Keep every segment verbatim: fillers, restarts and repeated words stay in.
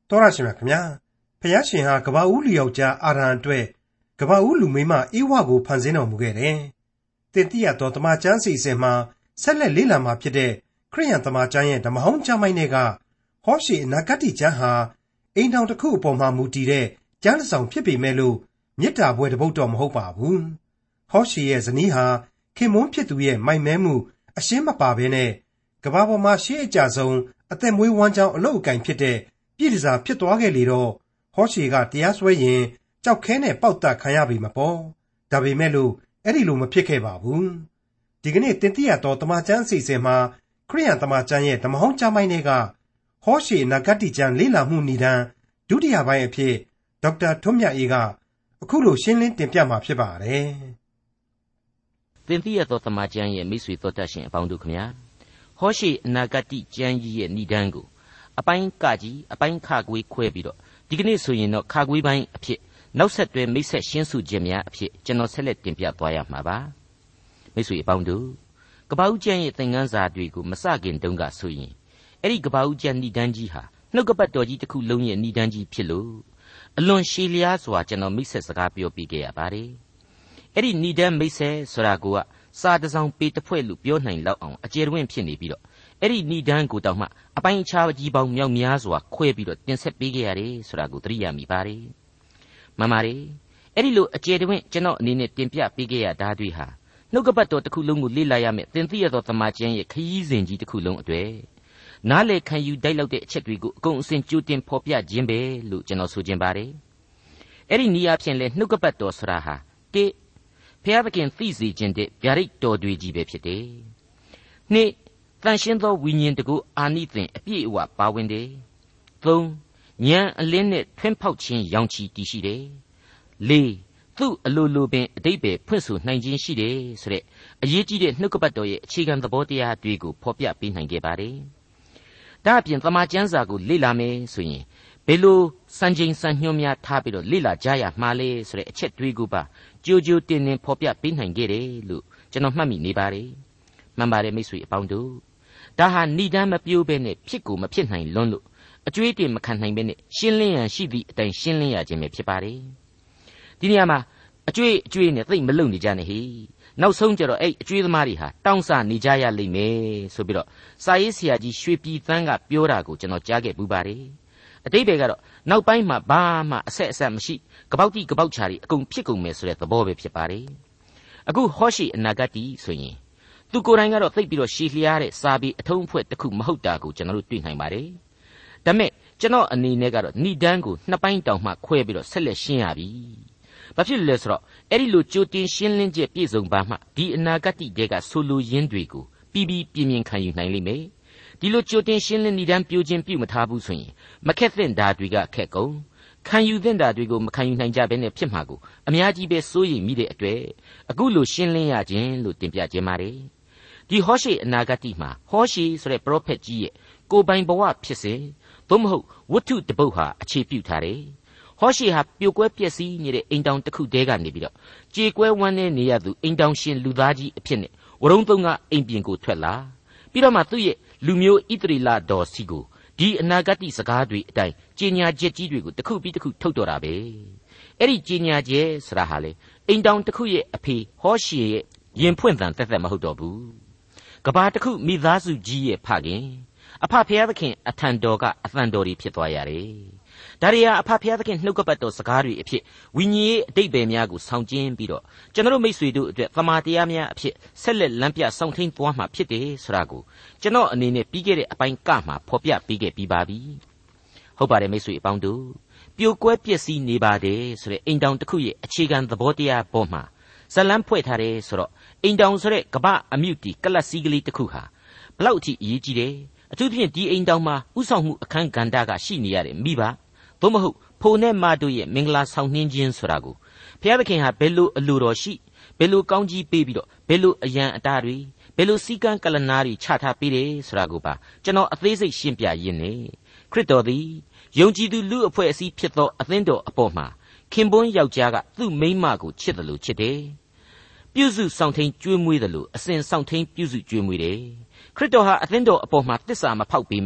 တော်ရရှိမြခင်ဗျာဖျားရှင်ဟာကဘာဦးလူယောက်ျားအာရန်အတွက်ကဘာဦးလူမိမအေဝကိုဖန်ဆင်းတော်မူခဲ့တယ်။တင်တိရတော်တမန်ကျမ်းစီစဉ်မှာဆက်လက်လေးလံမှာဖြစ်တဲ့ခရိယန်တမန်ကျမ်းရဲ့ဓမ္မဟောင်းကျမ်းပိုင်းတွေကဟောရှေအနာဂတ်ကျမ်းဟာအိမ်ထောင်တစ်ခုအပေါ်မှာမူတည်တဲ့ကျမ်းတစ်စောင်ဖြစ်ပေမဲ့လို့မေတ္တာပွဲတစ်ပုဒ်တော့မဟုတ်ပါဘူး။ဟောရှေရဲ့ဇနီးဟာခင်မွန်းဖြစ်သူရဲ့မိုက်မဲမှုအရှင်းမပါဘဲနဲ့ကဘာပေါ်မှာရှေးအကြဆုံးအသက်မွေးဝမ်းကြောင်းအလုတ်အကင်ဖြစ်တဲ့ပြည်တစားဖြစ်သွားခဲ့လေတော့ဟောရှေကတရားစွဲရင်ကြောက်ခဲနဲ့ပေါက်တတ်ခံရပြီမပေါ့ဒါပေမဲ့လို့အဲ့ဒီလိုမဖြစ်ခဲ့ပါဘူးဒီကနေ့တင်ပြရတော့တမန်ကျမ်းအစီအစဉ်မှာခရိယန်တမန်ကျမ်းရဲ့ဓမ္မဟောင်းကျမ်းပိုင်းတွေကဟောရှေနဂတ်တိကျမ်းလေးလာမှုဏ္ဍန်ဒုတိယပိုင်းအဖြစ်ဒေါက်တာထွန်းမြတ်အေးကအခုလိုရှင်းလင်းတင်ပြမှာဖြစ်ပါတယ်တင်ပြရတော့တမန်ကျမ်းရဲ့မိတ်ဆွေတော်တတ်ရှင်အပေါင်းတို့ခင်ဗျာဟောရှေအနာဂတ်တိကျမ်းကြီးရဲ့ဏ္ဍန်ကိုအပိုင်းကကြီးအပိုင်းခါကွေးခွဲပြီးတော့ဒီကနေ့ဆိုရင်တော့ခါကွေးပိုင်းအဖြစ်နောက်ဆက်တွဲမိတ်ဆက်ရှင်းစုခြင်းများအဖြစ်ကျွန်တော်ဆက်လက်တင်ပြသွားရမှာပါမိတ်ဆွေအပေါင်းတို့ကပ္ပဦးကျမ်းရဲ့သင်ခန်းစာတွေကိုမစခင်တုန်းကဆိုရင်အဲ့ဒီကပ္ပဦးကျမ်းဏ္ဍန်ကြီးဟာနှုတ်ကပတ်တော်ကြီးတစ်ခုလုံးရဲ့ဏ္ဍန်ကြီးဖြစ်လို့အလွန်ရှည်လျားစွာကျွန်တော်မိတ်ဆက်စကားပြောပြခဲ့ရပါတယ်အဲ့ဒီဏ္ဍန်မိတ်ဆက်ဆိုတာကစာတစ်စောင်ပေတစ်ဖွဲ့လို့ပြောနိုင်လောက်အောင်အကျယ်တွင်ဖြစ်နေပြီးတော့အဲ့ဒီဏ္ဍန်ကိုတောင်မှအပိုင်းအခြားကြီးပေါင်းမြောက်များစွာခွဲပြီးတော့တင်ဆက်ပေးခဲ့ရတယ်ဆိုတာကိုသတိရမိပါတယ်မှန်ပါတယ်အဲ့ဒီလိုအကျယ်တွင်ကျွန်တော်အနေနဲ့တင်ပြပေးခဲ့ရတာတွေဟာနှုတ်ကပတ်တော်တစ်ခုလုံးကိုလေ့လာရမယ်သင်သိရသောသမာကျမ်းရဲ့ခရီးစဉ်ကြီးတစ်ခုလုံးအတွေ့နားလေခံယူတိုက်လောက်တဲ့အချက်တွေကိုအကုန်အစင်ကြိုတင်ဖော်ပြခြင်းပဲလို့ကျွန်တော်ဆိုခြင်းပါတယ်အဲ့ဒီနေရာဖြင့်လဲနှုတ်ကပတ်တော်ဆိုတာဟာတိဖျားသခင်သိစေခြင်းတဲ့ဗျာဒိတ်တော်တွေကြီးပဲဖြစ်တယ်နှစ်တန်ရှင်းသောဝိညာဉ်တကူအာနိသင်အပြည့်အဝပါဝင်တယ်သုံးဉာဏ်အလင်းနဲ့ထွန်းဖောက်ခြင်းရောင်ချီတည်ရှိတယ်လေးသူ့အလိုလိုပင်အတိတ်ပဲဖွင့်ဆိုနိုင်ခြင်းရှိတယ်ဆိုတဲ့အရေးကြီးတဲ့နှုတ်ကပတ်တော်ရဲ့အခြေခံသဘောတရားတွေကိုဖော်ပြပေးနိုင်ခဲ့ပါတယ်ဒါအပြင်သမာကျမ်းစာကိုလေ့လာမယ်ဆိုရင်ဘယ်လိုစံချိန်စံညွှန်းများထားပြီးတော့လေ့လာကြရမှာလဲဆိုတဲ့အချက်တွေကိုပါကြိုကြိုတင်တင်ဖော်ပြပေးနိုင်ခဲ့တယ်လို့ကျွန်တော်မှတ်မိနေပါတယ်မှန်ပါတယ်မိတ်ဆွေအပေါင်းတို့ဒါဟာဏ္ဍန်မပြိုးဘဲနဲ့ဖြစ်ကိုမဖြစ်နိုင်လွန်းလို့အကျွေးတင်မခံနိုင်ဘဲနဲ့ရှင်းလင်းရန်ရှိသည့်အတိုင်းရှင်းလင်းရခြင်းပဲဖြစ်ပါတယ်ဒီနေရာမှာအကျွေးအကျွေးနဲ့သိမ့်မလုံနေကြနဲ့ဟိနောက်ဆုံးကျတော့အဲ့အကျွေးသမားတွေဟာတောင်းဆနေကြရလိမ့်မယ်ဆိုပြီးတော့စာရေးဆရာကြီးရွှေပြည်သန်းကပြောတာကိုကျွန်တော်ကြားခဲ့ပူပါတယ်အတိတ်တွေကတော့နောက်ပိုင်းမှာဘာမှအဆက်အဆက်မရှိကပောက်တိကပောက်ချာတွေအကုန်ဖြစ်ကုန်မယ်ဆိုတဲ့သဘောပဲဖြစ်ပါတယ်အခုဟောရှိအနာဂတ်တီဆိုရင်သူကိုယ်တိုင်ကတော့သိပ်ပြီးတော့ရှည်လျားတဲ့စာပေအထုံးအဖွဲ့တစ်ခုမဟုတ်တာကိုကျွန်တော်တို့တွေ့နိုင်ပါတယ်ဒါမဲ့ကျွန်တော်အနေနဲ့ကတော့ဏ္ဍန်ကိုနှစ်ပိုင်းတောင်မှခွဲပြီးတော့ဆက်လက်ရှင်းရပြီဘာဖြစ်လဲဆိုတော့အဲ့ဒီလိုကြိုတင်ရှင်းလင်းချက်ပြည့်စုံပါမှဒီအနာဂတ်တွေကဆိုလိုရင်းတွေကိုပြီးပြီးပြင်းပြင်းခံယူနိုင်လိမ့်မယ်ဒီလိုကြိုတင်ရှင်းလင်းဏ္ဍန်ပြိုခြင်းပြုမထားဘူးဆိုရင်မခက်သင့်တာတွေကခက်ကုန်ခံယူသင့်တာတွေကိုမခံယူနိုင်ကြဘဲနဲ့ဖြစ်မှာကိုအများကြီးပဲစိုးရိမ်မိတဲ့အတွက်အခုလိုရှင်းလင်းရခြင်းလို့တင်ပြခြင်းပါတယ်ဒီဟောရှေအနာဂတ်မှာဟောရှေဆိုတဲ့ပရောဖက်ကြီးရဲ့ကိုယ်ပိုင်ဘဝဖြစ်စဉ်သို့မဟုတ်ဝတ္ထုတပုတ်ဟာအခြေပြုထားတယ်ဟောရှေဟာပြိုကွဲပျက်စီးနေတဲ့အိမ်တောင်တစ်ခုတည်းကနေပြီးတော့ကြေကွဲဝမ်းနေနေရသူအိမ်တောင်ရှင်လူသားကြီးအဖြစ်နဲ့ဝရုံသုံးကအိမ်ပြင်ကိုထွက်လာပြီးတော့မှသူ့ရဲ့လူမျိုးဣသရေလတော်စီကိုဒီအနာဂတ်စကားတွေအတိုင်းကြီးညာချက်ကြီးတွေကိုတစ်ခုပြီးတစ်ခုထုတ်တော်တာပဲအဲ့ဒီကြီးညာချက်ဆိုတာဟာလေအိမ်တောင်တစ်ခုရဲ့အဖေဟောရှေရဲ့ရင်ဖွင့်တန်တက်တက်မဟုတ်တော့ဘူးကဘာတစ်ခုမိသားစုကြီးရဲ့ဖခင်အဖဖျားသခင်အထံတော်ကအသံတော်တွေဖြစ်သွားရတယ်ဒါရီယာအဖဖျားသခင်နှုတ်ကပတ်တော်စကားတွေအဖြစ်ဝိညာဉ်ရေးအတိတ်ပဲများကိုဆောင်ကျင်းပြီးတော့ကျွန်တော်မိတ်ဆွေတို့အတွက်သမာတရားများအဖြစ်ဆက်လက်လမ်းပြဆောင်ထိန်သွားမှာဖြစ်တယ်ဆိုတာကိုကျွန်တော်အနေနဲ့ပြီးခဲ့တဲ့အပိုင်းကမှာဖော်ပြပေးခဲ့ပြီးပါပြီဟုတ်ပါတယ်မိတ်ဆွေအပေါင်းတို့ပြိုကွဲပျက်စီးနေပါတယ်ဆိုတဲ့အိမ်တောင်တစ်ခုရဲ့အခြေခံသဘောတရားပေါ်မှာဇလံဖွဲ့ထားတယ်ဆိုတော့အိမ်တောင်ဆိုတဲ့ကပအမြုတီကလတ်စည်းကလေးတစ်ခုဟာဘလောက်အထိအရေးကြီးတယ်အထူးဖြင့်ဒီအိမ်တောင်မှာဥဆောင်မှုအခန်းကဏ္ဍကရှိနေရတဲ့မိဘသို့မဟုတ်ဖိုနဲ့မတို့ရဲ့မင်္ဂလာဆောင်နှင်းခြင်းဆိုတာကိုဘုရားသခင်ဟာဘယ်လိုအလိုတော်ရှိဘယ်လိုကောင်းကြီးပေးပြီးတော့ဘယ်လိုအယံအတားတွေဘယ်လိုစီကံကလနာတွေချထားပေးတယ်ဆိုတာကိုပါကျွန်တော်အသေးစိတ်ရှင်းပြရင်းနေခရစ်တော်သည်ယုံကြည်သူလူအဖွဲ့အစည်းဖြစ်သောအသင်းတော်အပေါ်မှာခင်ပွန်းယောက်ျားကသူ့မိန်းမကိုချစ်တယ်လို့ချစ်တယ်ပြုစုဆောင်ထိန်ကျွေးမွေးတယ်လို့အစဉ်ဆောင်ထိန်ပြုစုကျွေးမွေးတယ်ခရစ်တော်ဟာအသင်းတော်အပေါ်မှာတစ္ဆာမဖောက်ပေးမိ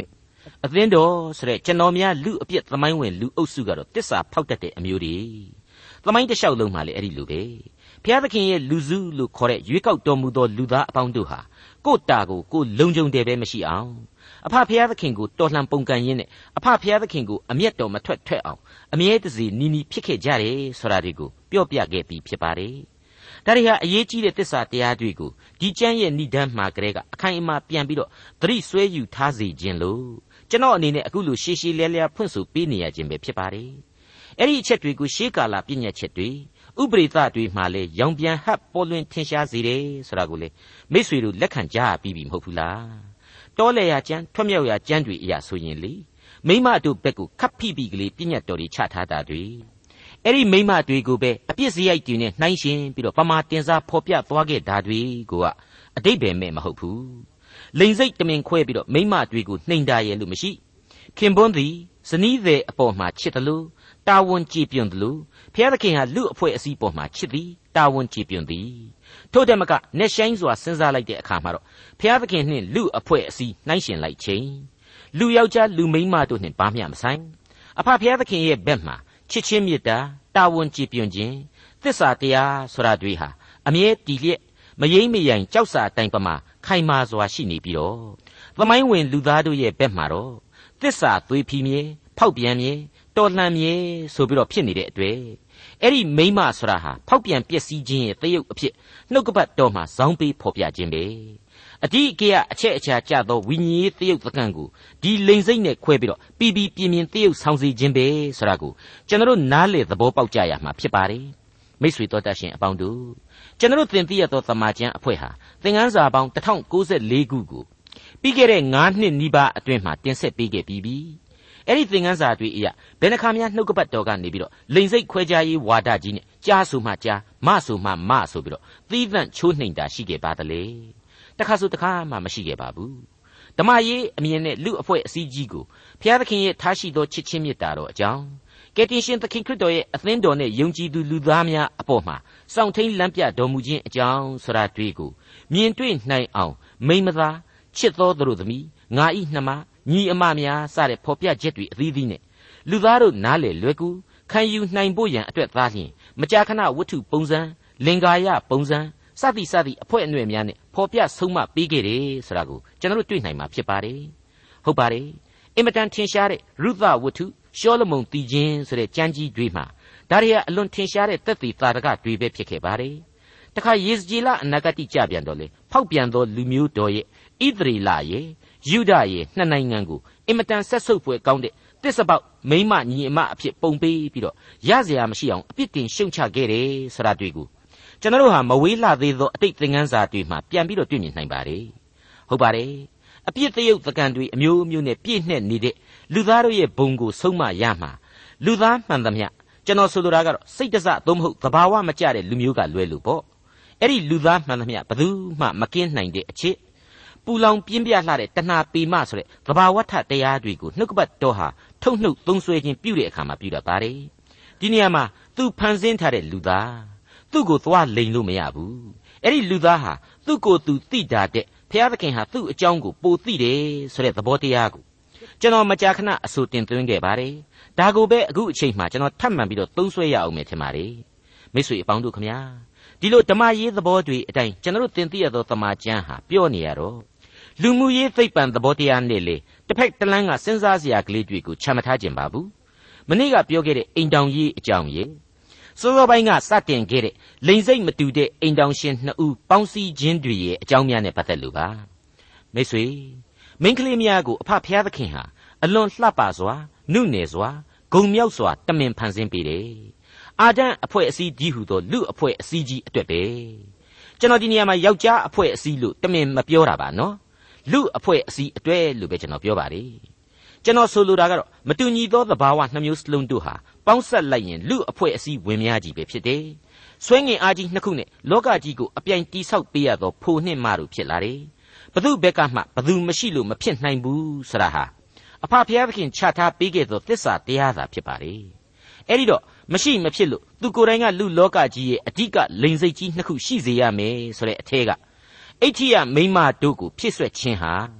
အသင်းတော်ဆိုတဲ့ကျွန်တော်များလူအပြစ်သမိုင်းဝင်လူအုပ်စုကတော့တစ္ဆာဖောက်တတ်တဲ့အမျိုးတွေသမိုင်းတစ်လျှောက်လုံးမှာလည်းအဲ့ဒီလိုပဲဘုရားသခင်ရဲ့လူစုလို့ခေါ်တဲ့ရွေးကောက်တော်မူသောလူသားအပေါင်းတို့ဟာကိုယ်တာကိုကိုယ်လုံခြုံတယ်ပဲမရှိအောင်အဖဘုရားသခင်ကိုတော်လှန်ပုန်ကန်ရင်းနဲ့အဖဘုရားသခင်ကိုအမျက်တော်မထွက်ထွက်အောင်အမြဲတစေနီးနီးဖြစ်ခဲ့ကြတယ်ဆိုတာတွေကိုပြောပြခဲ့ပြီးဖြစ်ပါတယ်ဒါတွေဟာအရေးကြီးတဲ့သစ္စာတရားတွေကိုဒီကျမ်းရဲ့ဏ္ဍန်မှာကလေးကအခိုင်အမာပြန်ပြီးတော့သတိဆွဲယူထားစေခြင်းလို့ကျွန်တော်အနေနဲ့အခုလိုရှေးရှေးလဲလဲဖွင့်ဆိုပေးနေရခြင်းပဲဖြစ်ပါတယ်အဲ့ဒီအချက်တွေကိုရှေးကာလပြည့်ညတ်ချက်တွေဥပရိသတွေမှလည်းရောင်ပြန်ဟပ်ပေါ်လွင်ထင်ရှားစေတယ်ဆိုတာကိုလေမိတ်ဆွေတို့လက်ခံကြပြီးပြီမဟုတ်ဘူးလားတောလေရာကျမ်းထွတ်မြောက်ရာကျမ်းတွေအရာဆိုရင်လေမိမတို့ဘက်ကိုခပ်ဖိဖိကလေးပြည့်ညတ်တော်တွေချထားတာတွေအဲ့ဒီမိမတွေကိုပဲအပြစ်စရိုက်တွေနဲ့နှိုင်းရှင်ပြီးတော့ပမာတင်စားဖော်ပြသွားခဲ့တာတွေကိုကအတိတ်ပဲမဲ့မဟုတ်ဘူးလိန်စိတ်တမင်ခွဲပြီးတော့မိမတွေကိုနှိမ်တာရဲ့လို့မရှိခင်ပွန်းသည်ဇနီးသည်အပေါ်မှာချစ်တယ်လို့တာဝန်ကြည်ပြွန်တယ်လို့ဘုရားသခင်ဟာလူအဖွဲ့အစည်းပေါ်မှာချစ်သည်တာဝန်ကြည်ပြွန်သည်ထို့တဲ့မကနဲ့ဆိုင်စွာစဉ်းစားလိုက်တဲ့အခါမှာတော့ဘုရားသခင်နှင့်လူအဖွဲ့အစည်းနှိုင်းရှင်လိုက်ခြင်းလူယောက်ျားလူမိန်းမတို့နှင့်ဘာမျှမဆိုင်အဖဘုရားသခင်ရဲ့ဘက်မှာချစ်ချင်းမေတ္တာတာဝန်ကြည်ပြွန်ခြင်းသစ္စာတရားဆိုတာတွေဟာအမြဲတည်လျက်မယိမ့်မယိုင်ကြောက်စာတိုင်ပမာခိုင်မာစွာရှိနေပြီးတော့သမိုင်းဝင်လူသားတို့ရဲ့ဘက်မှာတော့သစ္စာသွေးဖီးမြေဖောက်ပြန်မြေတော်လှန်မြေဆိုပြီးတော့ဖြစ်နေတဲ့အတွေ့အဲ့ဒီမိမဆိုတာဟာဖောက်ပြန်ပျက်စီးခြင်းရဲ့တရုပ်အဖြစ်နှုတ်ကပတ်တော်မှာဇောင်းပေးဖော်ပြခြင်းပဲအတိအကရအချက်အချာကျသောဝိညာဉ်ရေးတရုပ်သကံကိုဒီလိန်စိတ်နဲ့ခွဲပြီးတော့ပြီးပြီးပြင်းပြင်းတရုပ်ဆောင်စေခြင်းပဲဆိုတာကိုကျွန်တော်တို့နားလေသဘောပေါက်ကြရမှာဖြစ်ပါတယ်မိတ်ဆွေတော်တတ်ရှင်အပေါင်းတို့ကျွန်တော်တို့သင်သိရသောသမာကျမ်းအဖွဲ့ဟာသင်ခန်းစာပေါင်းတစ်ထောင်ကိုးဆယ်လေးခုကိုပြီးခဲ့တဲ့ငါးနှစ်နီးပါးအတွင်းမှာတင်ဆက်ပေးခဲ့ပြီးပြီအဲ့ဒီသင်ခန်းစာတွေအရာဘယ်နှခါများနှုတ်ကပတ်တော်ကနေပြီးတော့လိန်စိတ်ခွဲခြားရေးဝါဒကြီးနဲ့ကြားဆိုမှကြားမဆိုမှမဆိုပြီးတော့သီးသန့်ချိုးနှိမ်တာရှိခဲ့ပါသလဲတခါဆိုတခါမှမရှိခဲ့ပါဘူးဓမ္မရေးအမြင်နဲ့လူအဖွဲ့အစည်းကြီးကိုဘုရားသခင်ရဲ့ထားရှိသောချစ်ချင်းမေတ္တာတော်အကြောင်းကယ်တင်ရှင်သခင်ခရစ်တော်ရဲ့အသင်းတော်နဲ့ယုံကြည်သူလူသားများအပေါ်မှာစောင့်ထိန်လမ်းပြတော်မူခြင်းအကြောင်းဆိုတာတွေ့ကိုမြင်တွေ့နိုင်အောင်မိမသားချစ်သောသူတို့သမီးငါဤနှမညီအမများစတဲ့ဖော်ပြချက်တွေအသီးသီးနဲ့လူသားတို့နားလေလွယ်ကူခံယူနိုင်ဖို့ရန်အတွက်သားလျင်မကြာခဏဝတ္ထုပုံစံလင်္ကာရပုံစံစသည်စသည်အဖွဲ့အနှဲ့များနဲ့ဖော်ပြဆုံးမပေးခဲ့တယ်ဆိုတာကိုကျွန်တော်တို့တွေ့နိုင်မှာဖြစ်ပါတယ်ဟုတ်ပါတယ်အင်မတန်ထင်ရှားတဲ့ရုသဝတ္ထုရှောလမုန်တည်ခြင်းဆိုတဲ့ကြမ်းကြီးတွေမှာဒါတွေကအလွန်ထင်ရှားတဲ့သက်သေသာရကတွေပဲဖြစ်ခဲ့ပါတယ်တခါယေဇကျေလအနာဂတိကြပြန်တော့လေဖောက်ပြန်သောလူမျိုးတော်ရဲ့ဣသရေလရဲ့ယူဒရဲ့နှစ်နိုင်ငံကိုအင်မတန်ဆက်ဆုပ်ဖွယ်ကောင်းတဲ့တစ္ဆပေါက်မိမညီအမအဖြစ်ပုံပေးပြီးတော့ရစရာမရှိအောင်အပြစ်တင်ရှုံချခဲ့တယ်ဆိုတာတွေ့ကိုကျွန်တော်တို့ဟာမဝေးလှသေးသောအတိတ်သင်ခန်းစာတွေမှာပြန်ပြီးတော့တွေ့မြင်နိုင်ပါတယ်ဟုတ်ပါတယ်အပြစ်သရုပ်သကံတွေအမျိုးမျိုးနဲ့ပြည့်နှက်နေတဲ့လူသားတို့ရဲ့ဘုံကိုဆုံးမရမှာလူသားမှန်သမျှကျွန်တော်ဆိုလိုတာကတော့စိတ်တစသို့မဟုတ်သဘာဝမကျတဲ့လူမျိုးကလွဲလို့ပေါ့အဲ့ဒီလူသားမှန်သမျှဘယ်သူမှမကင်းနိုင်တဲ့အချစ်ပူလောင်ပြင်းပြလှတဲ့တဏှာပေမဆိုတဲ့သဘာဝထတရားတွေကိုနှုတ်ကပတ်တော်ဟာထုတ်နှုတ်သုံးဆွဲခြင်းပြုတဲ့အခါမှာပြုတတ်ပါတယ်ဒီနေရာမှာသူဖန်ဆင်းထားတဲ့လူသားသူ့ကိုသွားလိန်လို့မရဘူးအဲ့ဒီလူသားဟာသူ့ကိုယ်သူသိတာတဲ့ဘုရားသခင်ဟာသူ့အကြောင်းကိုပိုသိတယ်ဆိုတဲ့သဘောတရားကိုကျွန်တော်မကြာခဏအဆိုတင်သွင်းခဲ့ပါတယ်ဒါကိုပဲအခုအချိန်မှကျွန်တော်ထပ်မံပြီးတော့သုံးဆွဲရအောင်မယ်ထင်ပါတယ်မိတ်ဆွေအပေါင်းတို့ခမညာဒီလိုဓမ္မရေးသဘောတွေအတိုင်းကျွန်တော်တို့သင်သိရသောသမာကျမ်းဟာပြောနေရတော့လူမှုရေးသိပ္ပံသဘောတရားနဲ့လေတစ်ဖက်တစ်လမ်းကစဉ်းစားစရာကလေးတွေကိုချမှတ်ထားခြင်းပါဘူးမနေ့ကပြောခဲ့တဲ့အိမ်တောင်ရေးအကြောင်းရေစောစောပိုင်းကစတင်ခဲ့တဲ့လိန်စိတ်မတူတဲ့အိမ်တောင်ရှင်နှစ်ဦးပေါင်းစည်းခြင်းတွေရဲ့အကြောင်းများနဲ့ပတ်သက်လို့ပါမိတ်ဆွေမိန်းကလေးများကိုအဖဖျားသခင်ဟာအလွန်လှပစွာနုနယ်စွာဂုံမြောက်စွာတမင်ဖန်ဆင်းပေးတယ်အာဒံအဖွဲ့အစည်းကြီးဟူသောလူအဖွဲ့အစည်းကြီးအတွက်ပဲကျွန်တော်ဒီနေရာမှာယောက်ျားအဖွဲ့အစည်းလို့တမင်မပြောတာပါနော်လူအဖွဲ့အစည်းအတွက်လို့ပဲကျွန်တော်ပြောပါတယ်ကျွန်တော်ဆိုလိုတာကတော့မတူညီသောသဘာဝနှမျိုးစလုံးတို့ဟာပေါင်းဆက်လိုက်ရင်လူအဖွဲ့အစည်းဝင်များကြီးပဲဖြစ်တယ်ဆွဲငင်အားကြီးနှစ်ခုနဲ့လောကကြီးကိုအပြိုင်တိဆောက်ပေးရသောဖိုနှင့်မတို့ဖြစ်လာတယ်ဘသူဘက်ကမှဘသူမရှိလို့မဖြစ်နိုင်ဘူးဆိုတာဟာအဖဖျားသခင်ချထားပေးခဲ့သောသစ္စာတရားသာဖြစ်ပါတယ်အဲ့ဒီတော့မရှိမဖြစ်လို့သူကိုယ်တိုင်ကလူလောကကြီးရဲ့အဓိကလိန်စိတ်ကြီးနှစ်ခုရှိစေရမယ်ဆိုတဲ့အထဲကအဋ္ဌိယမိန်းမတို့ကိုဖြစ်ဆွဲခြင်းဟာ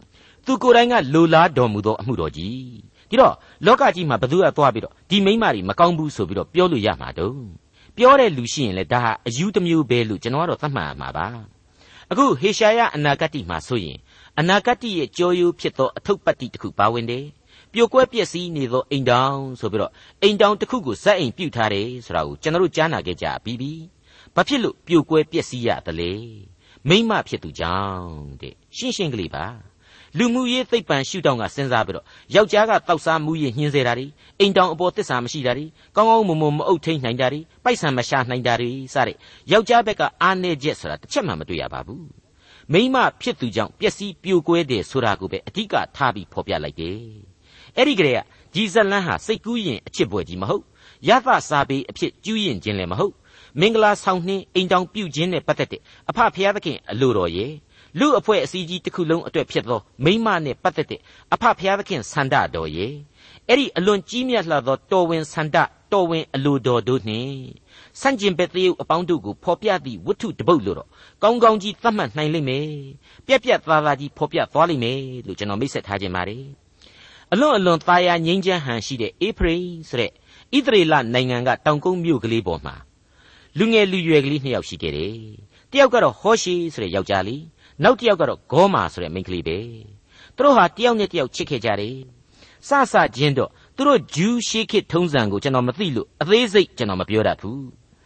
သူကိုယ်တိုင်ကလိုလားတော်မူသောအမှုတော်ကြီးဒီတော့လောကကြီးမှာဘသူကသွားပြီးတော့ဒီမိန်းမတွေမကောင်းဘူးဆိုပြီးတော့ပြောလို့ရမှာတော့ပြောတဲ့လူရှိရင်လည်းဒါဟာအယူတစ်မျိုးပဲလို့ကျွန်တော်ကတော့သတ်မှတ်ရမှာပါအခုဟေရှာယအနာဂတ်မှာဆိုရင်အနာဂတ်ရဲ့ကြောရိုးဖြစ်သောအထုပ်ပတ်တိတစ်ခုပါဝင်တယ်ပြိုကွဲပျက်စီးနေသောအိမ်တောင်ဆိုပြီးတော့အိမ်တောင်တစ်ခုကိုဇက်အိမ်ပြုတ်ထားတယ်ဆိုတာကိုကျွန်တော်တို့ကြားနာခဲ့ကြပြီးပြီဘာဖြစ်လို့ပြိုကွဲပျက်စီးရသလဲမိမဖြစ်သူကြောင့်တဲ့ရှင်းရှင်းကလေးပါလူမှုရေးသိပ္ပံရှုထောင့်ကစဉ်းစားပြီးတော့ယောက်ျားကတောက်စားမှုရေးညှင်းစေတာတွေအိမ်တောင်အပေါ်သစ္စာမရှိတာတွေကောင်းကောင်းမွန်မွန်မအုပ်ထိန်နိုင်တာတွေပိုက်ဆံမရှာနိုင်တာတွေစတဲ့ယောက်ျားဘက်ကအားနည်းချက်ဆိုတာတစ်ချက်မှမတွေ့ရပါဘူးမိမဖြစ်သူကြောင့်ပျက်စီးပြိုကွဲတယ်ဆိုတာကိုပဲအဓိကထားပြီးဖော်ပြလိုက်တယ်အဲ့ဒီကလေးကဒီဇလန်းဟာစိတ်ကူးရင်အချစ်ပွဲကြီးမဟုတ်ရသစာပေအဖြစ်ကျူးရင်ခြင်းလည်းမဟုတ်မင်္ဂလာဆောင်နှင်းအိမ်တောင်ပြုတ်ခြင်းနဲ့ပတ်သက်တဲ့အဖဖျားသခင်အလိုတော်ရဲ့လူအဖွဲ့အစည်းကြီးတစ်ခုလုံးအတွက်ဖြစ်သောမိမနဲ့ပတ်သက်တဲ့အဖဖျားသခင်ဆန္ဒတော်ရဲ့အဲ့ဒီအလွန်ကြီးမြတ်လှသောတော်ဝင်ဆန္ဒတော်ဝင်အလိုတော်တို့နှင့်ဆန့်ကျင်ဘက်သရုပ်အပေါင်းတို့ကိုဖော်ပြသည့်ဝတ္ထုတစ်ပုဒ်လို့တော့ကောင်းကောင်းကြီးသတ်မှတ်နိုင်လိမ့်မယ်ပြက်ပြက်သားသားကြီးဖော်ပြသွားလိမ့်မယ်လို့ကျွန်တော်မိတ်ဆက်ထားခြင်းပါတယ်အလွန်အလွန်သားယာငြိမ်းချမ်းဟန်ရှိတဲ့အေဖရိဆိုတဲ့ဣသရေလနိုင်ငံကတောင်ကုန်းမြို့ကလေးပေါ်မှာလူငယ်လူရွယ်ကလေးနှစ်ယောက်ရှိခဲ့တယ်တယောက်ကတော့ဟောရှေဆိုတဲ့ယောက်ျားလေးနောက်တစ်ယောက်ကတော့ဂေါမာဆိုတဲ့မိန်းကလေးပဲသူတို့ဟာတယောက်နဲ့တယောက်ချစ်ခဲ့ကြတယ်စစချင်းတော့သူတို့ဂျူးရှေးခေတ်ထုံးစံကိုကျွန်တော်မသိလို့အသေးစိတ်ကျွန်တော်မပြောတတ်ဘူး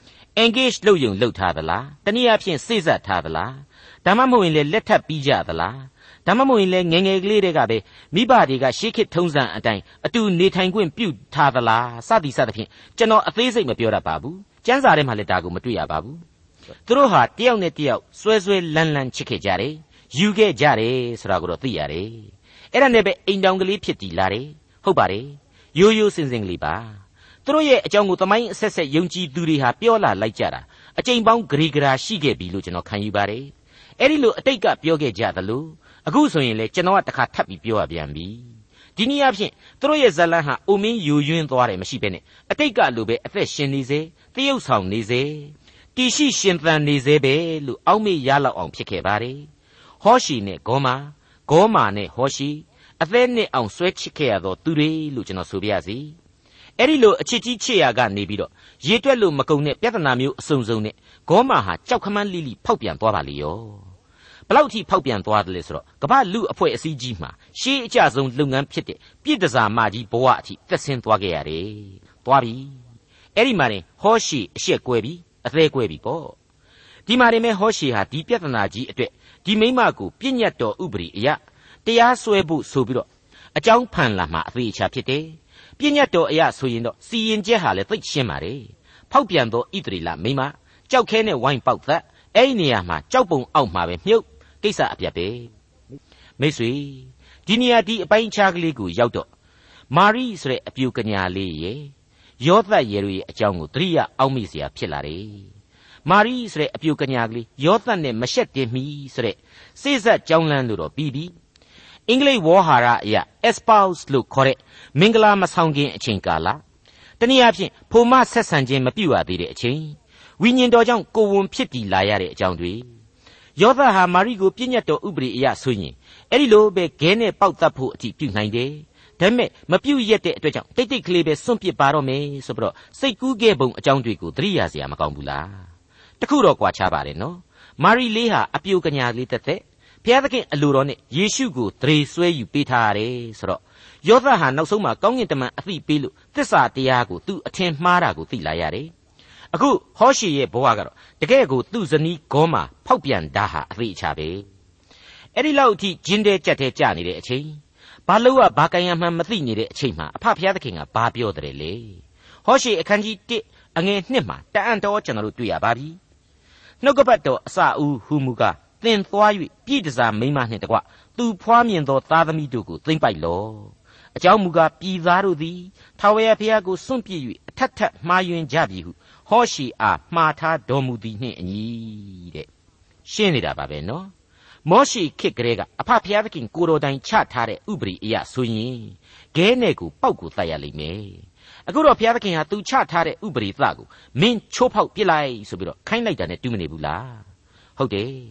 engage လုပ်ယုံလုပ်ထားသလားတနည်းအားဖြင့်စိတ်ဆက်ထားသလားဒါမှမဟုတ်ရင်လည်းလက်ထပ်ပြီးကြသလားဒါမှမဟုတ်ရင်လည်းငယ်ငယ်ကလေးတွေကပဲမိဘတွေကရှေးခေတ်ထုံးစံအတိုင်းအတူနေထိုင်ခွင့်ပြုထားသလားစသည်စသဖြင့်ကျွန်တော်အသေးစိတ်မပြောတတ်ပါဘူးကျမ်းစာထဲမှာလည်းဒါကိုမတွေ့ရပါဘူးသူတို့ဟာတယောက်နဲ့တယောက်ဆွဲဆွဲလန်းလန်းချစ်ခဲ့ကြတယ်ယူခဲ့ကြတယ်ဆိုတာကိုတော့သိရတယ်အဲ့ဒါနဲ့ပဲအိမ်တောင်ကလေးဖြစ်တည်လာတယ်ဟုတ်ပါတယ်ရိုးရိုးစင်စင်ကလေးပါသူတို့ရဲ့အကြောင်းကိုသမိုင်းအဆက်ဆက်ယုံကြည်သူတွေဟာပြောလာလိုက်ကြတာအကြိမ်ပေါင်းဂရီဂရာရှိခဲ့ပြီလို့ကျွန်တော်ခံယူပါတယ်အဲ့ဒီလိုအတိတ်ကပြောခဲ့ကြသလိုအခုဆိုရင်လေကျွန်တော်ကတစ်ခါထပ်ပြီးပြောရပြန်ပြီဒီနည်းအားဖြင့်သူတို့ရဲ့ဇလန်းဟာအိုမင်းယူယွင်းသွားတယ်မရှိဘဲနဲ့အတိတ်ကလိုပဲအသက်ရှင်နေစေတရုပ်ဆောင်နေစေတီရှိရှင်သန်နေစေပဲလို့အောက်မေ့ရလောက်အောင်ဖြစ်ခဲ့ပါတယ်ဟောရှီနဲ့ဂေါမာဂေါမာနဲ့ဟောရှီအသက်နဲ့အောင်ဆွဲချစ်ခဲ့ရသောသူတွေလို့ကျွန်တော်ဆိုပြရစီအဲ့ဒီလိုအချစ်ကြီးချစ်ရကနေပြီးတော့ရေတွက်လို့မကုန်တဲ့ပြဿနာမျိုးအစုံစုံနဲ့ဂေါမာဟာကြောက်ခမန်းလိလိဖောက်ပြန်သွားပါလေရောဘလောက်ထိဖောက်ပြန်သွားတယ်လဲဆိုတော့ကမ္ဘာလူအဖွဲ့အစည်းကြီးမှာရှေးအကြဆုံးလုပ်ငန်းဖြစ်တဲ့ပြည်တစားမကြီးဘဝအထိသက်ဆင်းသွားခဲ့ရတယ်သွားပြီအဲ့ဒီမှာနေဟောရှီအရှက်ကွဲပြီအသေးကွဲပြီပေါ့ဒီမှာနေမဲ့ဟောရှီဟာဒီပြဿနာကြီးအတွက်ဒီမိမကိုပြည့်ညတ်တော်ဥပဒေအရတရားစွဲဖို့ဆိုပြီးတော့အကြောင်းဖန်လာမှာအသေးချာဖြစ်တယ်ပြည့်ညတ်တော်အရဆိုရင်တော့စီရင်ချက်ဟာလည်းသိရှင်းပါတယ်ဖောက်ပြန်သောဣသရေလမိမကြောက်ခဲနဲ့ဝိုင်းပေါက်သက်အဲ့ဒီနေရာမှာကြောက်ပုံအောက်မှာပဲမြုပ်ကိစ္စအပြတ်ပဲမိတ်ဆွေဒီနေရာဒီအပိုင်းခြားကလေးကိုရောက်တော့မာရိဆိုတဲ့အပြူကညာလေးရဲ့ယောသတ်ရဲ့ရဲ့အကြောင်းကိုသတိရအောက်မိเสียဖြစ်လာတယ်မာရိဆိုတဲ့အပြူကညာကလေးယောသတ်နဲ့မရှက်တင်မီဆိုတဲ့စိစက်ကြောင်းလန်းလို့တော့ပြီးပြီအင်္ဂလိပ်ဝေါ်ဟာရအရာ espouse လို့ခေါ်တဲ့မင်္ဂလာမဆောင်ခင်အချိန်ကာလတနည်းအားဖြင့်ဖိုမဆက်ဆံခြင်းမပြုတ်ရသေးတဲ့အချိန်ဝိညာဉ်တော်ကြောင့်ကိုယ်ဝန်ဖြစ်တည်လာရတဲ့အကြောင်းတွေယောသဟာမာရိကိုပြည့်ညတ်တော်ဥပဒေအရဆိုရင်အဲ့ဒီလိုပဲခဲနဲ့ပေါက်တတ်ဖို့အထိပြုနိုင်တယ်ဒါပေမဲ့မပြုတ်ရက်တဲ့အတွက်ကြောင့်တိတ်တိတ်ကလေးပဲစွန့်ပစ်ပါတော့မယ်ဆိုပြီးတော့စိတ်ကူးခဲ့ပုံအကြောင်းတွေကိုသတိရစရာမကောင်းဘူးလားတခုတော့ကြွားချပါတယ်နော်မာရိလေးဟာအပြိုကညာလေးတက်တဲ့ဘုရားသခင်အလိုတော်နဲ့ယေရှုကိုသရေဆွဲယူပေးထားရတယ်ဆိုတော့ယောသဟာနောက်ဆုံးမှာကောင်းကင်တမန်အသိပေးလို့သစ္စာတရားကိုသူအထင်မှားတာကိုသိလာရတယ်အခုဟောရှေရဲ့ဘဝကတော့တကယ်ကိုသူ့ဇနီးဂေါမာဖောက်ပြန်တာဟာအသေးအချာပဲအဲ့ဒီလောက်အထိဂျင်းတဲကြက်တဲကြနေတဲ့အချိန်ဘာလို့ကဘာကန်ရမှန်းမသိနေတဲ့အချိန်မှာအဖဖျားသခင်ကဘာပြောတယ်လေဟောရှေအခန်းကြီးတစ်အငယ်နှစ်မှာတအံ့တော်ကျွန်တော်တို့တွေ့ရပါပြီနှုတ်ကပတ်တော်အစအဦးဟူမူကားသင်သွား၍ပြည်တစားမိန်းမနှင့်တကွသူဖွားမြင်သောသားသမီးတို့ကိုသိမ့်ပိုက်လော့အကြောင်းမူကားပြည်သားတို့သည်ထာဝရဘုရားကိုစွန့်ပစ်၍အထက်ထက်မှားယွင်းကြပြီဟုဟောရှေအားမှားထားတော်မူသည်နှင့်အညီတဲ့ရှင်းနေတာပါပဲနော်မောရှေခေတ်ကလေးကအဖဖျားသခင်ကိုတော်တိုင်ချထားတဲ့ဥပဒေအရဆိုရင်ဂဲနဲ့ကိုပေါက်ကိုတတ်ရလိမ့်မယ်အခုတော့ဘုရားသခင်ဟာသူချထားတဲ့ဥပဒေသကိုမင်းချိုးဖောက်ပြစ်လိုက်ဆိုပြီးတော့ခိုင်းလိုက်တာနဲ့တူးမနေဘူးလားဟုတ်တယ်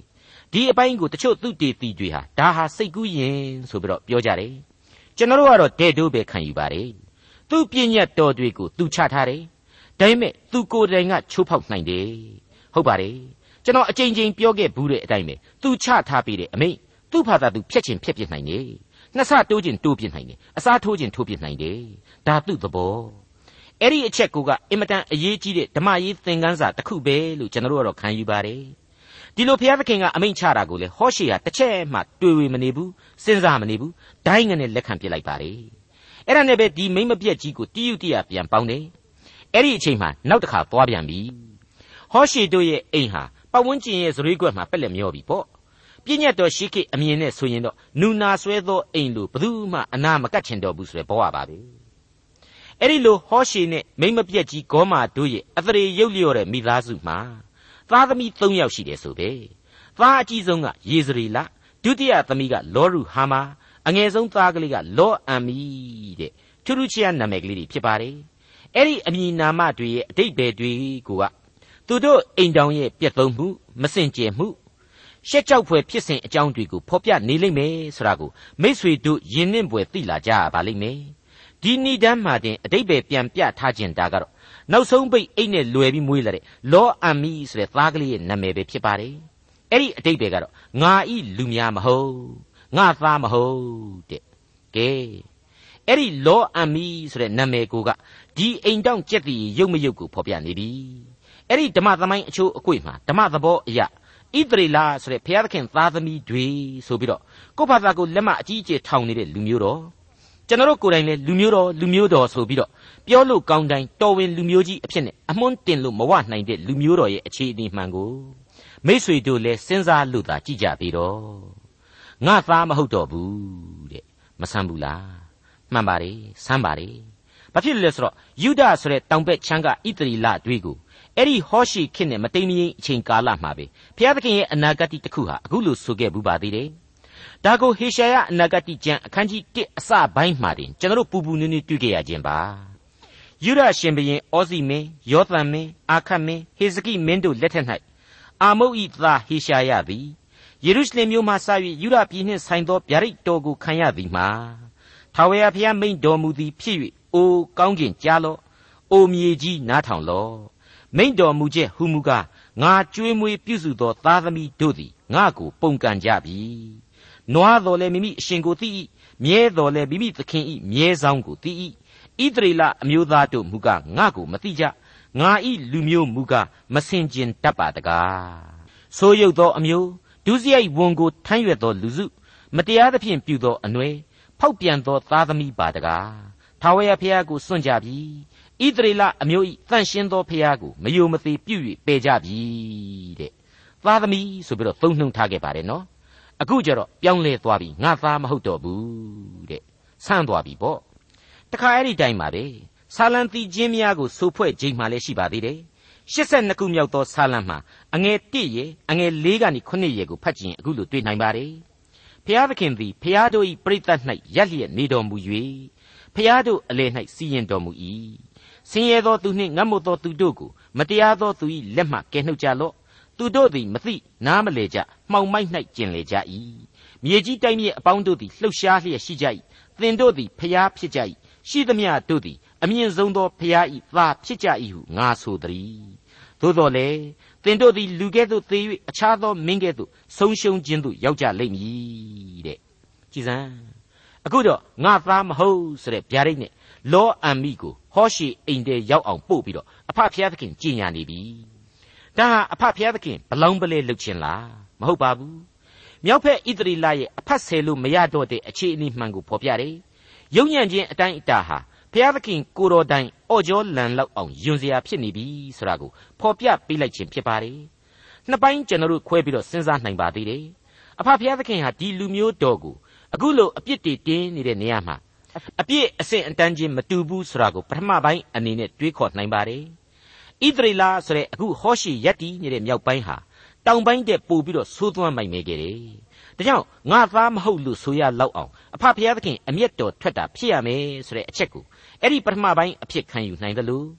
ဒီအပိုင်းကိုတချို့သူတေတီတွေဟာဒါဟာစိတ်ကူးရင်ဆိုပြီးတော့ပြောကြတယ်ကျွန်တော်တို့ကတော့တဲ့တိုးပဲခံယူပါတယ်သူပြည့်ညတ်တော်တွေကိုသူချထားတယ်ဒါပေမဲ့သူကိုယ်တိုင်ကချိုးဖောက်နိုင်တယ်ဟုတ်ပါတယ်ကျွန်တော်အကြိမ်ကြိမ်ပြောခဲ့ဘူးတဲ့အတိုင်းပဲသူချထားပြီးတဲ့အမိန့်သူ့ဘာသာသူဖြတ်ချင်ဖြတ်ပြစ်နိုင်တယ်နှစ်ဆတိုးချင်တိုးပြစ်နိုင်တယ်အစားထိုးချင်ထိုးပြစ်နိုင်တယ်ဒါသူ့သဘောအဲ့ဒီအချက်ကိုကအင်မတန်အရေးကြီးတဲ့ဓမ္မရေးသင်ခန်းစာတစ်ခုပဲလို့ကျွန်တော်တို့ကတော့ခံယူပါတယ်ဒီလိုဘုရားသခင်ကအမိန့်ချတာကိုလေဟောရှေဟာတစ်ချက်မှတွေ့ဝေမနေဘူးစဉ်းစားမနေဘူးဒိုင်းငနဲ့လက်ခံပစ်လိုက်ပါတယ်အဲ့ဒါနဲ့ပဲဒီမိမ့်မပြက်ကြီးကိုတိယုတိယပြန်ပေါင်းတယ်အဲ့ဒီအချိန်မှာနောက်တစ်ခါသွားပြန်ပြီဟောရှေတို့ရဲ့အိမ်ဟာပတ်ဝန်းကျင်ရဲ့ဇရွေးကွက်မှာပက်လက်မျောပြီပေါ့ပြည့်ညတ်တော်ရှိခိအမြင်နဲ့ဆိုရင်တော့နူနာဆွဲသောအိမ်လို့ဘယ်သူမှအနာမကတ်ချင်တော့ဘူးဆိုတဲ့ဘဝပါပဲအဲ့ဒီလိုဟောရှေနဲ့မိမ့်မပြက်ကြီးဂေါမာတို့ရဲ့အသရေရုပ်လျော့တဲ့မိသားစုမှာသားသမီးသုံးယောက်ရှိတယ်ဆိုပဲသားအကြီးဆုံးကယေဇရေလဒုတိယသမီးကလောရုဟာမာအငယ်ဆုံးသားကလေးကလောအမ်မီတဲ့ထူးထူးခြားခြားနာမည်ကလေးတွေဖြစ်ပါတယ်အဲ့ဒီအမည်နာမတွေရဲ့အတိတ်ပဲတွေကိုကသူတို့အိမ်တောင်ရဲ့ပြက်သုံးမှုမစင်ကြယ်မှုရှက်ကြောက်ဖွယ်ဖြစ်စဉ်အကြောင်းတွေကိုဖော်ပြနေလိမ့်မယ်ဆိုတာကိုမိษွေတို့ယဉ်နှင့်ပွယ်သိလာကြပါလိမ့်မယ်ဒီဏိဒန်းမှာတင်အတိတ်ပဲပြန်ပြထားခြင်းဒါကတော့နောက်ဆုံးပိတ်အိတ်နဲ့လွယ်ပြီးမွေးလာတဲ့လောအမ်မီဆိုတဲ့သားကလေးရဲ့နာမည်ပဲဖြစ်ပါတယ်အဲ့ဒီအတိတ်ပဲကတော့ငါဤလူများမဟုတ်ငါသားမဟုတ်တဲ့ကဲအဲ့ဒီလောအမ်မီဆိုတဲ့နာမည်ကိုကဒီအိမ်တောင်ကျက်တည်ရုပ်မရုပ်ကိုဖော်ပြနေပြီအဲ့ဒီဓမ္မသမိုင်းအချိုးအကွေ့မှာဓမ္မသဘောအရာဣသရေလဆိုတဲ့ဘုရားသခင်သားသမီးတွေဆိုပြီးတော့ကိုယ့်ဘာသာကိုလက်မအကြီးအကျယ်ထောင်နေတဲ့လူမျိုးတော်ကျွန်တော်တို့ကိုယ်တိုင်လည်းလူမျိုးတော်လူမျိုးတော်ဆိုပြီးတော့ပြောလို့ကောင်းတိုင်းတော်ဝင်လူမျိုးကြီးအဖြစ်နဲ့အမွှန်းတင်လို့မဝနိုင်တဲ့လူမျိုးတော်ရဲ့အခြေအနေမှန်ကိုမိษွေတို့လည်းစဉ်းစားလို့သာကြည့်ကြပြီတော့ငါသားမဟုတ်တော့ဘူးတဲ့မဆန်းဘူးလားမှန်ပါတယ်ဆန်းပါတယ်ဘာဖြစ်လဲဆိုတော့ယူဒဆိုတဲ့တောင်ဘက်ချမ်းကဣသရေလတွေကိုအဲ့ဒီဟောရှိခေတ်နဲ့မတိမ်မယိမ်အချိန်ကာလမှာပဲဘုရားသခင်ရဲ့အနာဂတ်တစ်ခုဟာအခုလိုဆိုခဲ့ဘူးပါသေးတယ်ဒါကိုဟေရှာယအနာဂတ်ကျမ်းအခန်းကြီးတစ်အစပိုင်းမှာတင်ကျွန်တော်တို့ပူပူနွေးနွေးတွေ့ကြရခြင်းပါယူဒရှင်ဘုရင်ဩဇိမင်းယောသန်မင်းအာခတ်မင်းဟေဇကိမင်းတို့လက်ထက်၌အာမုတ်၏သားဟေရှာယသည်ယေရုရှလင်မြို့မှစ၍ယူဒပြည်နှင့်ဆိုင်သောဗျာဒိတ်တော်ကိုခံရသည်မှာထာဝရဘုရားမိန့်တော်မူသည်ဖြစ်၍အိုကောင်းကင်ကြားလော့အိုမြေကြီးနားထောင်လော့မိန့်တော်မူချက်ဟူမူကားငါကြွေးမွေးပြုစုသောသားသမီးတို့သည်ငါကိုပုန်ကန်ကြပြီနွားတော်လည်းမိမိအရှင်ကိုသိ၏မြဲတော်လည်းမိမိသခင်၏မြဲဆောင်ကိုသိ၏ဣသရေလအမျိုးသားတို့မူကားငါကိုမသိကြငါ၏လူမျိုးမူကားမစင်ကြင်တတ်ပါတကားဆိုရုပ်သောအမျိုးဒုစရိုက်ဝန်ကိုထမ်းရွက်သောလူစုမတရားသဖြင့်ပြုသောအနွယ်ဖောက်ပြန်သောသားသမီးပါတကားထာဝရဘုရားကိုစွန့်ကြပြီဣသရေလအမျိုး၏တန်ရှင်းသောဘုရားကိုမယိုမသေးပြု၍ပယ်ကြပြီတဲ့သားသမီးဆိုပြီးတော့သုံးနှုန်းထားခဲ့ပါတယ်နော်အခုကျတော့ပြောင်းလဲသွားပြီငါသားမဟုတ်တော့ဘူးတဲ့ဆန်းသွားပြီပေါ့တခါအဲ့ဒီတိုင်းပါပဲဆာလံတီချင်းများကိုစိုးဖွဲ့ခြင်းမှလည်းရှိပါသေးတယ်ရှစ်ဆယ့်နှစ်ခုမြောက်သောဆာလံမှာအငယ်တစ်ရေအငယ်လေးကနေခုနှစ်ရေကိုဖတ်ကြည့်ရင်အခုလိုတွေ့နိုင်ပါတယ်ဖျားသခင်သည်ဖျားတို့၏ပရိသတ်၌ရက်လျက်နေတော်မူ၍ဖျားတို့အလယ်၌စီရင်တော်မူ၏ဆင်းရဲသောသူနှင့်ငတ်မွတ်သောသူတို့ကိုမတရားသောသူ၏လက်မှကယ်နှုတ်ကြလော့သူတို့သည်မသိနားမလည်ကြမှောင်မိုက်၌ကျင်လေကြ၏မြေကြီးတိုက်မြေအပေါင်းတို့သည်လှုပ်ရှားလျက်ရှိကြ၏သင်တို့သည်ဖျားဖြစ်ကြ၏ရှိသမျှတို့သည်အမြင့်ဆုံးသောဖျား၏သားဖြစ်ကြ၏ဟုငါဆိုသည်သို့တော်လည်းသင်တို့သည်လူကဲ့သို့သေ၍အခြားသောမင်းကဲ့သို့ဆုံးရှုံးခြင်းသို့ရောက်ကြလိမ့်မည်တဲ့ကြည်စမ်းအခုတော့ငါသားမဟုတ်ဆိုတဲ့ဗျာဒိတ်နဲ့လောအမ်မီကိုဟောရှေအိမ်ထဲရောက်အောင်ပို့ပြီးတော့အဖဖျားသခင်ကြည်ညာနေပြီဒါဟာအဖဖျားသခင်ဘလောင်းပလဲလှုပ်ခြင်းလားမဟုတ်ပါဘူးမြောက်ဖက်ဣသရေလရဲ့အဖတ်ဆယ်လို့မရတော့တဲ့အခြေအနေမှန်ကိုဖော်ပြတယ်ယုံညံ့ခြင်းအတိုင်းအတာဟာဘုရားသခင်ကိုတော်တိုင်အော့ကြောလန်လောက်အောင်ယွန်စရာဖြစ်နေပြီဆိုတာကိုဖော်ပြပေးလိုက်ခြင်းဖြစ်ပါတယ်နှစ်ပိုင်းကျွန်တော်တို့ခွဲပြီးတော့စဉ်းစားနိုင်ပါသေးတယ်အဖဘုရားသခင်ဟာဒီလူမျိုးတော်ကိုအခုလိုအပြစ်တွေတင်းနေတဲ့နေရာမှာအပြစ်အဆင့်အတန်းချင်းမတူဘူးဆိုတာကိုပထမပိုင်းအနေနဲ့တွေးခေါ်နိုင်ပါတယ်ဣသရေလဆိုတဲ့အခုဟောရှိယက်တီနေတဲ့မြောက်ပိုင်းဟာတောင်ပိုင်းတဲ့ပို့ပြီးတော့သိုးသွမ်းမိုက်မဲခဲ့တယ်ဒါကြောင့်ငါသားမဟုတ်လို့ဆိုရလောက်အောင်အဖဘုရားသခင်အမျက်တော်ထွက်တာဖြစ်ရမယ်ဆိုတဲ့အချက်ကိုအဲ့ဒီပထမပိုင်းအဖြစ်ခံယူနိုင်တယ်လို့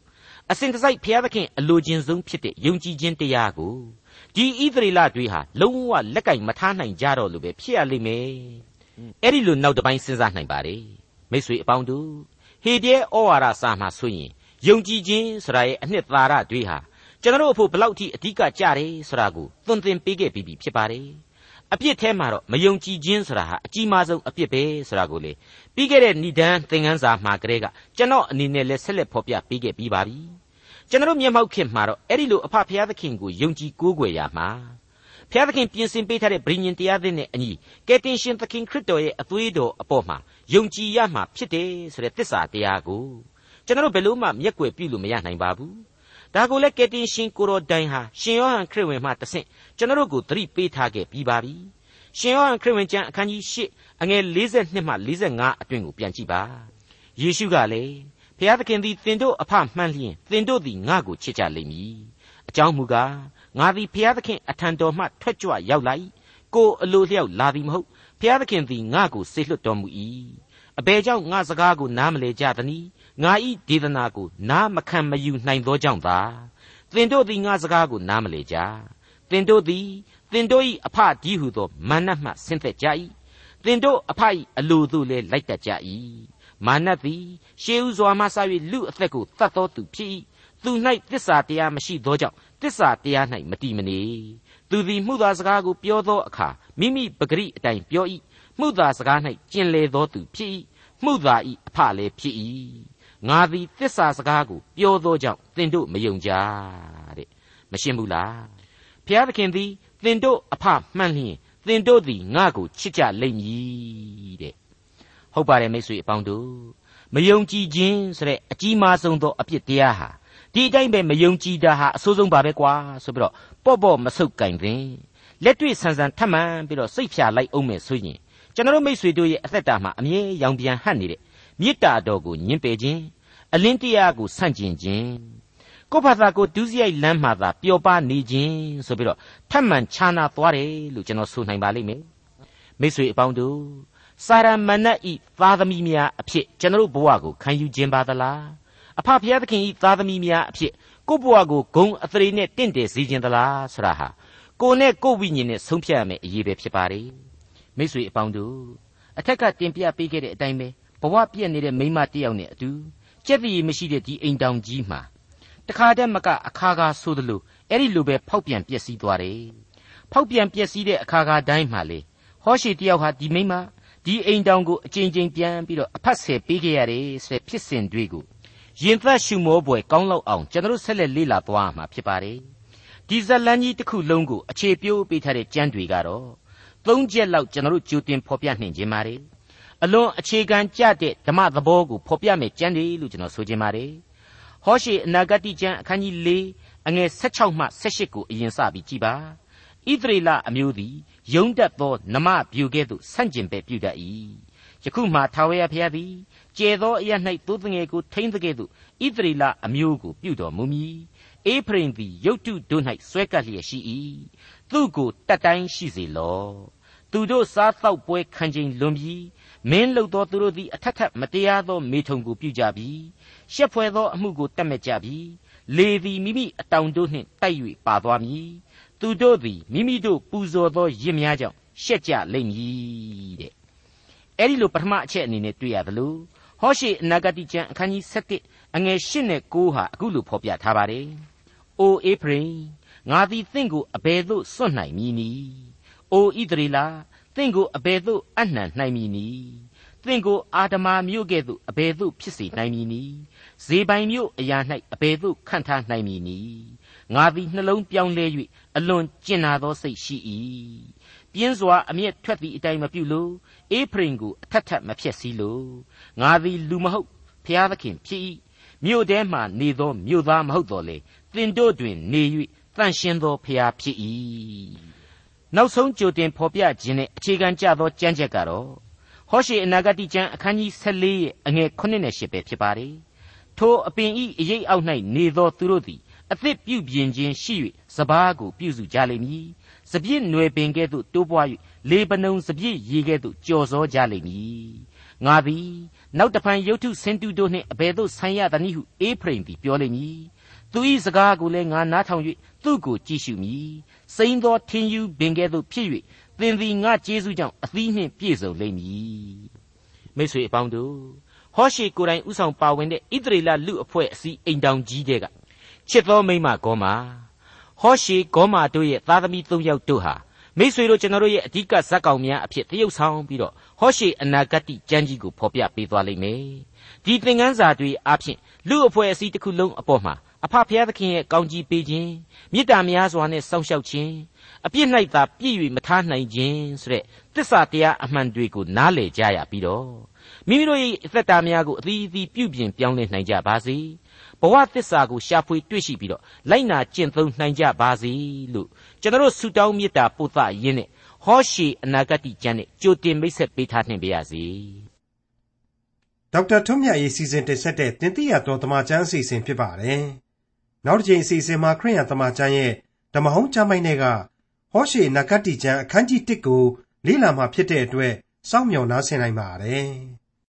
အစဉ်တစိုက်ဖျားသခင်အလိုချင်ဆုံးဖြစ်တဲ့ယုံကြည်ခြင်းတရားကိုဒီဣသရေလတွေဟာလုံးဝလက်ကင်မထားနိုင်ကြတော့လို့ပဲဖြစ်ရလိမ့်မယ်အဲ့ဒီလိုနောက်တစ်ပိုင်းစဉ်းစားနိုင်ပါတယ်မိတ်ဆွေအပေါင်းတို့ဟေပြဲဩဝါဒစာမှာဆိုရင်ယုံကြည်ခြင်းဆိုတာရဲ့အနှစ်သာရတွေဟာကျွန်တော်တို့အဖို့ဘလောက်ထိအဓိကကြတယ်ဆိုတာကိုသွန်သင်ပေးခဲ့ပြီးပြီဖြစ်ပါတယ်အပြစ်ထဲမှာတော့မယုံကြည်ခြင်းဆိုတာဟာအကြီးမားဆုံးအပြစ်ပဲဆိုတာကိုလေပြီးခဲ့တဲ့ဏိဒန်းသင်ခန်းစာမှာကလေးကကျွန်တော်အနေနဲ့လည်းဆက်လက်ဖော်ပြပေးခဲ့ပြီးပါပြီကျွန်တော်မျက်မှောက်ခေတ်မှာတော့အဲ့ဒီလိုအဖဖျားသခင်ကိုယုံကြည်ကိုးကွယ်ရမှာဖျားသခင်ပြင်ဆင်ပေးထားတဲ့ဗြိဉ္ဉ်တရားသစ်နဲ့အညီကယ်တင်ရှင်သခင်ခရစ်တော်ရဲ့အသွေးတော်အပေါ်မှာယုံကြည်ရမှာဖြစ်တယ်ဆိုတဲ့သစ္စာတရားကိုကျွန်တော်ဘယ်လို့မှမျက်ကွယ်ပြုလို့မရနိုင်ပါဘူးဒါကိုလည်းကယ်တင်ရှင်ကိုတော်တိုင်ဟာရှင်ယောဟန်ခရစ်ဝင်မှတဆင့်ကျွန်တော်ကိုသတိပေးထားခဲ့ပြီးပါပြီရှင်ယောဟန်ခရစ်ဝင်ကျမ်းအခန်းကြီး၈အငယ်၄၂မှ၄၅အတွင်ကိုပြန်ကြည့်ပါယေရှုကလည်းဖျားသခင်သည်သင်တို့အဖမှန်လျင်သင်တို့သည်ငါ့ကိုချစ်ကြလိမ့်မည်အကြောင်းမူကားငါသည်ဖျားသခင်အထံတော်မှထွက်ကြွရောက်လာ၏ကိုအလိုလျောက်လာသည်မဟုတ်ဖျားသခင်သည်ငါ့ကိုစေလွှတ်တော်မူ၏အဘယ်ကြောင့်ငါစကားကိုနားမလဲကြသနည်းငါဤဒေသနာကိုနားမခံမယူနိုင်သောကြောင့်သာသင်တို့သည်ငါစကားကိုနားမလဲကြသင်တို့သည်သင်တို့၏အဖဒီဟုသောမာနမှဆင်းသက်ကြ၏သင်တို့အဖ၏အလိုသို့လည်းလိုက်တတ်ကြ၏မာနသည်ရှေးဥစွာမှစ၍လူအသက်ကိုတတ်သောသူဖြစ်၏သူ၌သစ္စာတရားမရှိသောကြောင့်သစ္စာတရား၌မတည်မနေသူသည်မှုသာစကားကိုပြောသောအခါမိမိပဂရိအတိုင်းပြော၏မှုသာစကား၌ကျင်လေသောသူဖြစ်၏မှုသာ၏အဖလည်းဖြစ်၏ငါသည်သစ္စာစကားကိုပြောသောကြောင့်သင်တို့မယုံကြတဲ့မရှင်းဘူးလားဘုရားသခင်သည်သင်တို့အဖမှန်လျင်သင်တို့သည်ငါ့ကိုချစ်ကြလိမ့်မည်တဲ့ဟုတ်ပါတယ်မိတ်ဆွေအပေါင်းတို့မယုံကြည်ခြင်းဆိုတဲ့အကြီးမားဆုံးသောအပြစ်တရားဟာဒီအတိုင်းပဲမယုံကြည်တာဟာအဆိုးဆုံးပါပဲကွာဆိုပြီးတော့ပေါ့ပေါ့မဆုပ်ကင်သင်လက်တွေ့ဆန်ဆန်ထပ်မှန်ပြီးတော့စိတ်ဖြာလိုက်အောင်မယ်ဆိုရင်ကျွန်တော်မိတ်ဆွေတို့ရဲ့အသက်တာမှာအမြဲရောင်ပြန်ဟပ်နေတဲ့မေတ္တာတော်ကိုညှင်းပယ်ခြင်းအလင်းတရားကိုဆန့်ကျင်ခြင်းကိုယ့်ဘာသာကိုဒုစရိုက်လမ်းမှသာပျော်ပါနေခြင်းဆိုပြီးတော့ထပ်မံခြားနာသွားတယ်လို့ကျွန်တော်ဆိုနိုင်ပါလိမ့်မယ်မိတ်ဆွေအပေါင်းတို့စာရမဏတ်ဤသားသမီးများအဖြစ်ကျွန်တော်ဘဝကိုခံယူခြင်းပါသလားအဖဖျားသခင်ဤသားသမီးများအဖြစ်ကိုယ့်ဘဝကိုဂုံအသရေနဲ့တင့်တယ်စေခြင်းသလားဆိုတာဟာကိုယ်နဲ့ကိုယ်ဝိညာဉ်နဲ့ဆုံးဖြတ်ရမယ့်အရေးပဲဖြစ်ပါတယ်မိတ်ဆွေအပေါင်းတို့အထက်ကတင်ပြပေးခဲ့တဲ့အတိုင်းပဲဘဝပြည့်နေတဲ့မိန်းမတစ်ယောက်နဲ့အတူကြက်တည်မရှိတဲ့ဒီအိမ်တောင်ကြီးမှာတခါတည်းမကအခါခါဆိုသလိုအဲ့ဒီလိုပဲဖောက်ပြန်ပျက်စီးသွားတယ်ဖောက်ပြန်ပျက်စီးတဲ့အခါခါတိုင်းမှာလေဟောရှေတယောက်ဟာဒီမိန်းမဒီအိမ်တောင်ကိုအကျဉ်းချင်းပြန်ပြီးတော့အဖတ်ဆယ်ပေးခဲ့ရတယ်ဆိုတဲ့ဖြစ်စဉ်တွေကိုရင်သက်ရှုမောပွယ်ကောင်းလောက်အောင်ကျွန်တော်ဆက်လက်လေ့လာသွားမှာဖြစ်ပါတယ်ဒီဇလန်းကြီးတစ်ခုလုံးကိုအခြေပြိုးပေးထားတဲ့ကျမ်းတွေကတော့သုံးချက်လောက်ကျွန်တော်ကြိုတင်ဖော်ပြနှင်ခြင်းပါတယ်အလွန်အခြေခံကျတဲ့ဓမ္မသဘောကိုဖော်ပြမယ်ကျမ်းတွေလို့ကျွန်တော်ဆိုခြင်းပါတယ်ဟောရှေအနာဂတိကျမ်းအခန်းကြီး၄အငယ်၁၆မှ၁၈ကိုအရင်စပြီးကြည်ပါဣသရေလအမျိုးသည်ယုံတတ်သောနမဗျူကဲ့သို့ဆန့်ကျင်ပဲပြုတတ်၏ယခုမှထာဝရဘုရားသည်ကျဲသောအရ၌သိုးငယ်ကိုထိမ့်တဲ့ကဲ့သို့ဣသရေလအမျိုးကိုပြုတော်မူမည်အေဖရိမ်သည်ရုတ်တုတို့၌ဆွဲကပ်လျက်ရှိ၏သူကိုတတ်တိုင်းရှိစေလောသူတို့စားသောက်ပွဲခံခြင်းလွန်ပြီးမင်းလှုပ်သောသူတို့သည်အထက်ထက်မတရားသောမေထုံကိုပြုကြပြီးရှက်ဖွယ်သောအမှုကိုတတ်မဲ့ကြပြီးလေသည်မိမိအတောင်တို့နှင့်တိုက်၍ပါသွားမည်သူတို့သည်မိမိတို့ပူဇော်သောရစ်များကြောင့်ရှက်ကြလိမ့်မည်တဲ့အဲ့ဒီလိုပထမအချက်အနေနဲ့တွေ့ရသလိုဟောရှေအနာဂတိကျမ်းအခန်းကြီး၁၁အငယ်၈နဲ့၉ဟာအခုလိုဖော်ပြထားပါတယ်။အိုအေဖရိမ်ငါသည်သင်ကိုအဘယ်သို့စွန့်နိုင်မည်နည်း။အိုဣသရေလသင်ကိုအဘယ်သို့အနှံနိုင်မည်နည်း။သင်ကိုအာဒမာမြို့ကဲ့သို့အဘယ်သို့ဖြစ်စေနိုင်မည်နည်း။ဇေပိုင်မြို့အရာ၌အဘယ်သို့ခန့်ထားနိုင်မည်နည်း။ငါသည်နှလုံးပြောင်းလဲ၍အလွန်ကျင်နာသောစိတ်ရှိ၏။ပြင်းစွာအမျက်ထွက်သည့်အတိုင်းမပြုလို့အေဖရိမ်ကိုအထက်ထက်မဖြစ်စည်းလို့ငါသည်လူမဟုတ်ဖျားသခင်ဖြစ်၏မြို့ထဲမှနေသောမြို့သားမဟုတ်တော်လေသင်တို့တွင်နေ၍တန်ရှင်းသောဖျားဖြစ်၏နောက်ဆုံးကြိုတင်ဖော်ပြခြင်းနဲ့အခြေခံကျသောကြမ်းချက်ကတော့ဟောရှေအနာဂတိကျမ်းအခန်းကြီး၁၄ရဲ့အငယ်၇နဲ့၈ပဲဖြစ်ပါတယ်ထိုအပင်ဤအရေးအောက်၌နေသောသူတို့သည်အသစ်ပြုပြင်ခြင်းရှိ၍စပားကိုပြုစုကြလိမ့်မည်စပြည့်နွယ်ပင်ကဲ့သို့တိုးပွား၍လေပနုံစပြည့်ရေကဲ့သို့ကြော်စောကြလိမ့်မည်ငါသည်နောက်တဖန်ရုတ်ထုဆင်းတုတို့နှင့်အဘယ်သို့ဆိုင်ရသနည်းဟုအေဖရိမ်သည်ပြောလိမ့်မည်သူ၏စကားကိုလည်းငါနားထောင်၍သူ့ကိုကြည့်ရှုမည်စိမ့်သောထင်းယူပင်ကဲ့သို့ဖြစ်၍သင်သည်ငါကျေးဇူးကြောင့်အသီးနှင့်ပြည့်စုံလိမ့်မည်မိတ်ဆွေအပေါင်းတို့ဟောရှေကိုယ်တိုင်ဥဆောင်ပါဝင်တဲ့ဣသရေလလူအဖွဲ့အစည်းအိမ်တောင်ကြီးတဲ့ကချစ်သောမိန်းမဂေါမာဟောရှေဂေါမာတို့ရဲ့သားသမီးသုံးယောက်တို့ဟာမိတ်ဆွေတို့ကျွန်တော်တို့ရဲ့အဓိကဇာတ်ကောင်များအဖြစ်တရုပ်ဆောင်ပြီးတော့ဟောရှေအနာဂတ်ကျမ်းကြီးကိုဖော်ပြပေးသွားလိမ့်မယ်ဒီသင်ခန်းစာတွေအားဖြင့်လူအဖွဲ့အစည်းတစ်ခုလုံးအပေါ်မှာအဖဖျားသခင်ရဲ့ကောင်းကြီးပေးခြင်းမေတ္တာများစွာနဲ့စောင့်ရှောက်ခြင်းအပြစ်၌သာပြည့်၍မထားနိုင်ခြင်းဆိုတဲ့သစ္စာတရားအမှန်တွေကိုနားလည်ကြရပြီးတော့မိမိတို့ရဲ့အသက်တာများကိုအသီးအသီးပြုပြင်ပြောင်းလဲနိုင်ကြပါစေဘဝသစ္စာကိုရှာဖွေတွေ့ရှိပြီးတော့လိုက်နာကျင့်သုံးနိုင်ကြပါစေလို့ကျွန်တော်ဆုတောင်းမေတ္တာပို့သရင်းနဲ့ဟောရှေအနာဂတ်ကျမ်းနဲ့ကြိုတင်မိတ်ဆက်ပေးထားနိုင်ပါရစေဒေါက်တာထွန်းမြတ်ရေးစီစဉ်တင်ဆက်တဲ့တင်ပြရတော်တမချန်းအစီအစဉ်ဖြစ်ပါတယ်နောက်တစ်ချိန်အစီအစဉ်မှာခရိယံတမချန်းရဲ့ဓမ္မဟောင်းကျမ်းပိုင်းတွေကဟောရှေအနာဂတ်ကျမ်းအခန်းကြီးတစ်ကိုလေ့လာမှာဖြစ်တဲ့အတွက်စောင့်မျှော်နားဆင်နိုင်ပါတယ်